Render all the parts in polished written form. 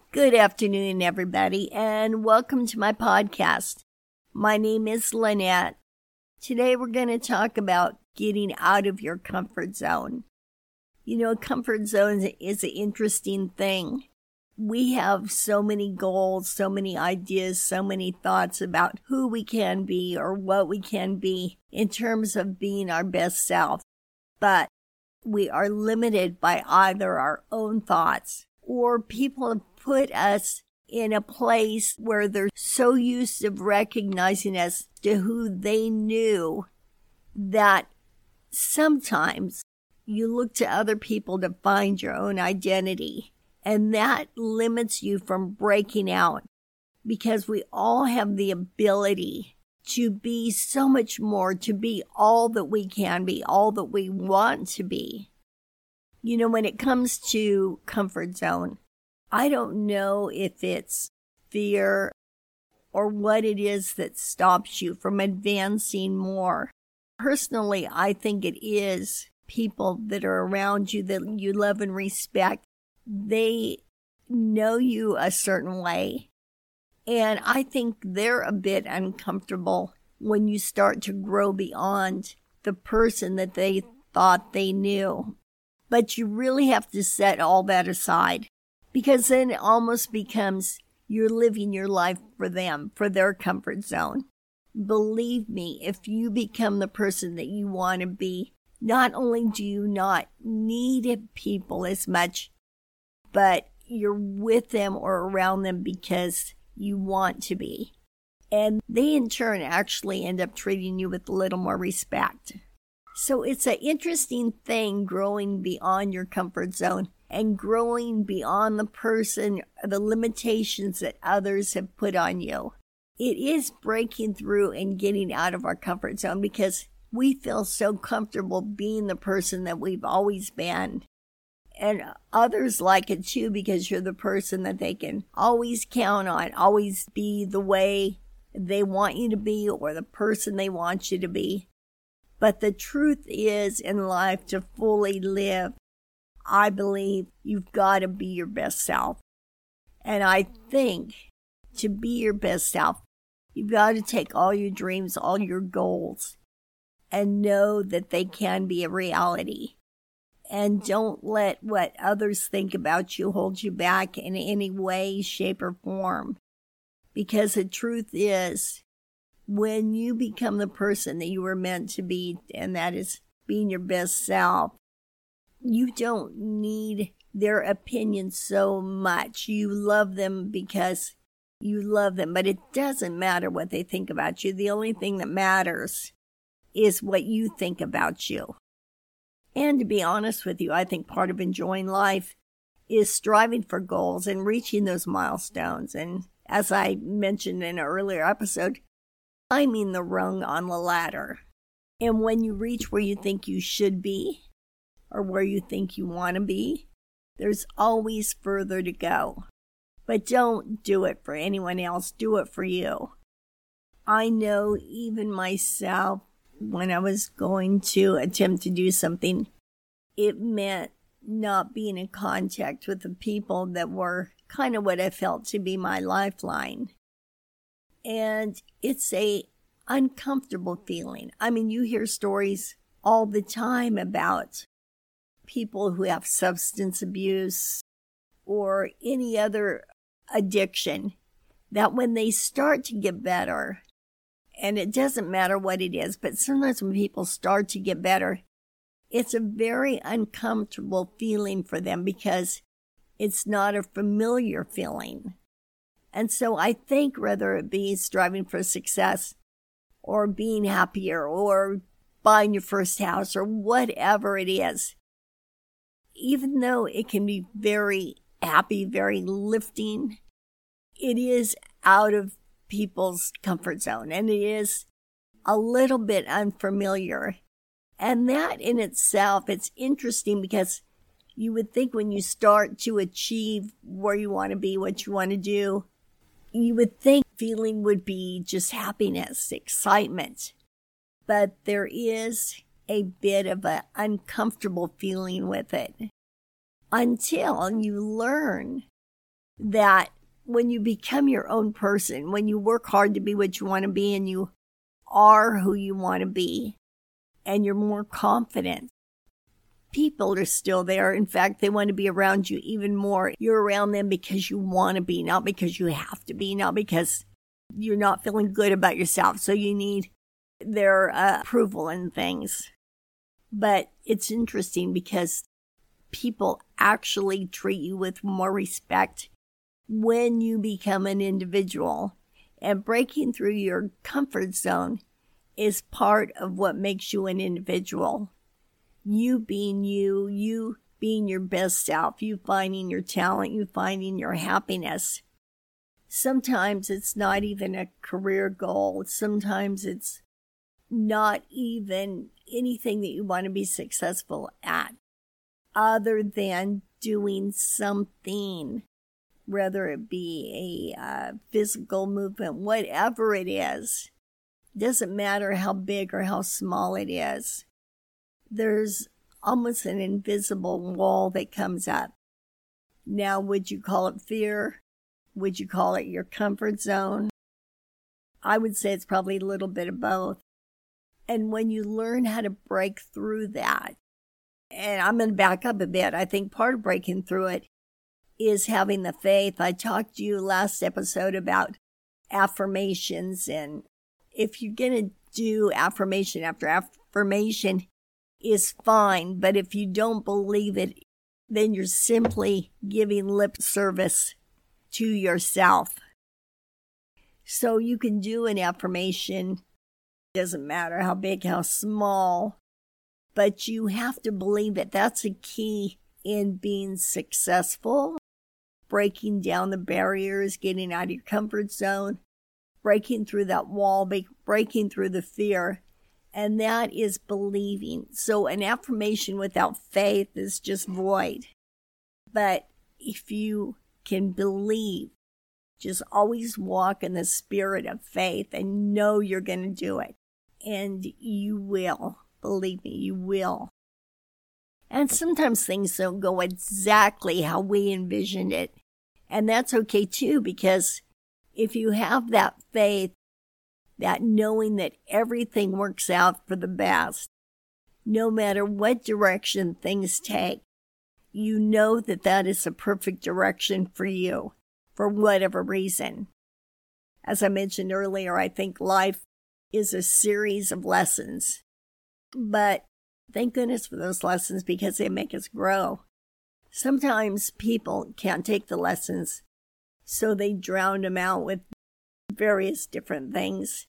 Good afternoon, everybody, and welcome to my podcast. My name is Lynette. Today we're going to talk about getting out of your comfort zone. You know, comfort zone is an interesting thing. We have so many goals, so many ideas, so many thoughts about who we can be or what we can be in terms of being our best self. But we are limited by either our own thoughts or people have put us in a place where they're so used to recognizing us to who they knew that sometimes you look to other people to find your own identity. And that limits you from breaking out because we all have the ability to be so much more, to be all that we can be, all that we want to be. You know, when it comes to comfort zone, I don't know if it's fear or what it is that stops you from advancing more. Personally, I think it is people that are around you that you love and respect. They know you a certain way, and I think they're a bit uncomfortable when you start to grow beyond the person that they thought they knew. But you really have to set all that aside. Because then it almost becomes you're living your life for them, for their comfort zone. Believe me, if you become the person that you want to be, not only do you not need people as much, but you're with them or around them because you want to be. And they in turn actually end up treating you with a little more respect. So it's an interesting thing growing beyond your comfort zone. And growing beyond the person, the limitations that others have put on you. It is breaking through and getting out of our comfort zone because we feel so comfortable being the person that we've always been. And others like it too because you're the person that they can always count on, always be the way they want you to be or the person they want you to be. But the truth is in life, to fully live, I believe you've got to be your best self. And I think to be your best self, you've got to take all your dreams, all your goals, and know that they can be a reality. And don't let what others think about you hold you back in any way, shape, or form. Because the truth is, when you become the person that you were meant to be, and that is being your best self, you don't need their opinion so much. You love them because you love them, but it doesn't matter what they think about you. The only thing that matters is what you think about you. And to be honest with you, I think part of enjoying life is striving for goals and reaching those milestones. And as I mentioned in an earlier episode, climbing the rung on the ladder. And when you reach where you think you should be, or where you think you want to be, there's always further to go. But don't do it for anyone else. Do it for you. I know even myself, when I was going to attempt to do something, it meant not being in contact with the people that were kind of what I felt to be my lifeline. And it's a uncomfortable feeling. I mean, you hear stories all the time about people who have substance abuse or any other addiction, that when they start to get better, and it doesn't matter what it is, but sometimes when people start to get better, it's a very uncomfortable feeling for them because it's not a familiar feeling. And so I think whether it be striving for success or being happier or buying your first house or whatever it is, even though it can be very happy, very lifting, it is out of people's comfort zone and it is a little bit unfamiliar. And that in itself, it's interesting because you would think when you start to achieve where you want to be, what you want to do, you would think feeling would be just happiness, excitement. But there is a bit of an uncomfortable feeling with it until you learn that when you become your own person, when you work hard to be what you want to be and you are who you want to be, and you're more confident, people are still there. In fact, they want to be around you even more. You're around them because you want to be, not because you have to be, not because you're not feeling good about yourself. So you need their approval and things. But it's interesting because people actually treat you with more respect when you become an individual. And breaking through your comfort zone is part of what makes you an individual. You being you being your best self, you finding your talent, you finding your happiness. Sometimes it's not even a career goal. Sometimes it's not even anything that you want to be successful at, other than doing something, whether it be a physical movement, whatever it is. Doesn't matter how big or how small it is. There's almost an invisible wall that comes up. Now, would you call it fear? Would you call it your comfort zone? I would say it's probably a little bit of both. And when you learn how to break through that, and I'm going to back up a bit, I think part of breaking through it is having the faith. I talked to you last episode about affirmations, and if you're going to do affirmation after affirmation is fine, but if you don't believe it, then you're simply giving lip service to yourself. So you can do an affirmation, doesn't matter how big, how small, but you have to believe it. That's a key in being successful, breaking down the barriers, getting out of your comfort zone, breaking through that wall, breaking through the fear. And that is believing. So an affirmation without faith is just void. But if you can believe, just always walk in the spirit of faith and know you're going to do it. And you will. Believe me, you will. And sometimes things don't go exactly how we envisioned it. And that's okay too, because if you have that faith, that knowing that everything works out for the best, no matter what direction things take, you know that that is a perfect direction for you, for whatever reason. As I mentioned earlier, I think life is a series of lessons. But thank goodness for those lessons because they make us grow. Sometimes people can't take the lessons, so they drown them out with various different things.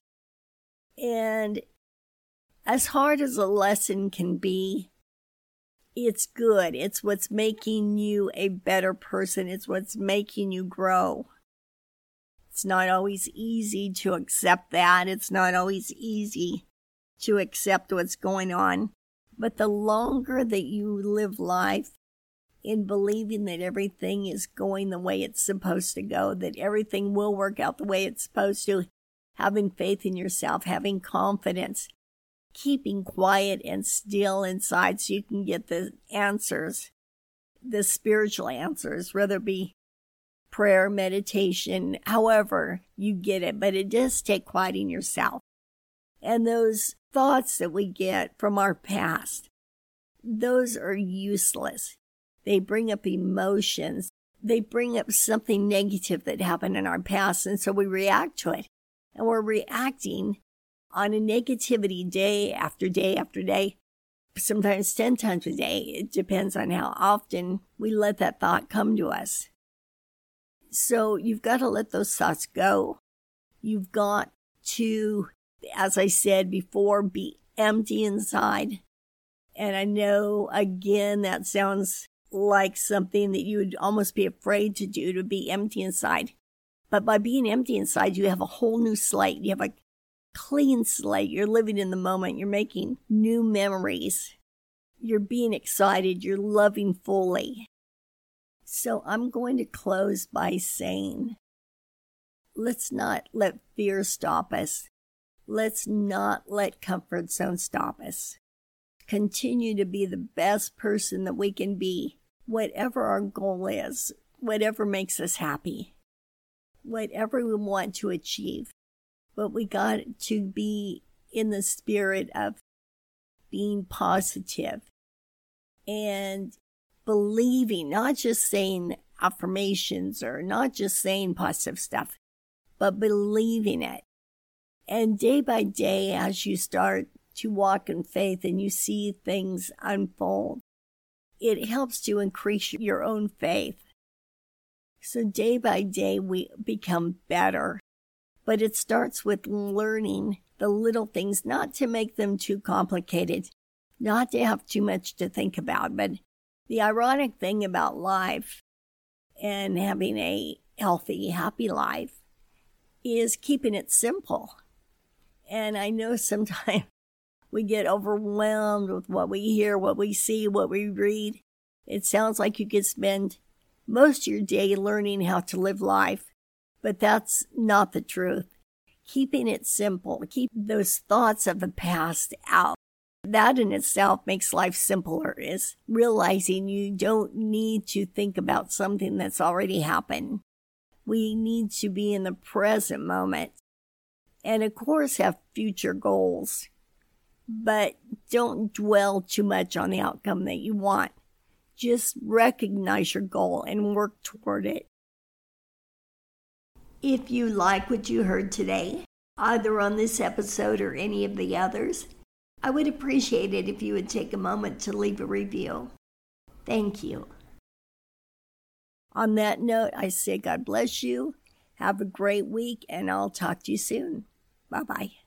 And as hard as a lesson can be, it's good. It's what's making you a better person. It's what's making you grow. It's not always easy to accept that. It's not always easy to accept what's going on. But the longer that you live life in believing that everything is going the way it's supposed to go, that everything will work out the way it's supposed to, having faith in yourself, having confidence, keeping quiet and still inside so you can get the answers, the spiritual answers, whether it be prayer, meditation, however you get it. But it does take quieting yourself. And those thoughts that we get from our past, those are useless. They bring up emotions. They bring up something negative that happened in our past, and so we react to it. And we're reacting on a negativity day after day after day, sometimes 10 times a day. It depends on how often we let that thought come to us. So you've got to let those thoughts go. You've got to, as I said before, be empty inside. And I know, again, that sounds like something that you would almost be afraid to do, to be empty inside. But by being empty inside, you have a whole new slate. You have a clean slate. You're living in the moment. You're making new memories. You're being excited. You're loving fully. So I'm going to close by saying, let's not let fear stop us. Let's not let comfort zone stop us. Continue to be the best person that we can be, whatever our goal is, whatever makes us happy, whatever we want to achieve. But we got to be in the spirit of being positive and believing, not just saying affirmations or not just saying positive stuff, but believing it. And day by day, as you start to walk in faith and you see things unfold, it helps to increase your own faith. So day by day, we become better. But it starts with learning the little things, not to make them too complicated, not to have too much to think about. But the ironic thing about life and having a healthy, happy life is keeping it simple. And I know sometimes we get overwhelmed with what we hear, what we see, what we read. It sounds like you could spend most of your day learning how to live life, but that's not the truth. Keeping it simple, keep those thoughts of the past out. That in itself makes life simpler, is realizing you don't need to think about something that's already happened. We need to be in the present moment. And of course have future goals, but don't dwell too much on the outcome that you want. Just recognize your goal and work toward it. If you like what you heard today, either on this episode or any of the others, I would appreciate it if you would take a moment to leave a review. Thank you. On that note, I say God bless you. Have a great week, and I'll talk to you soon. Bye-bye.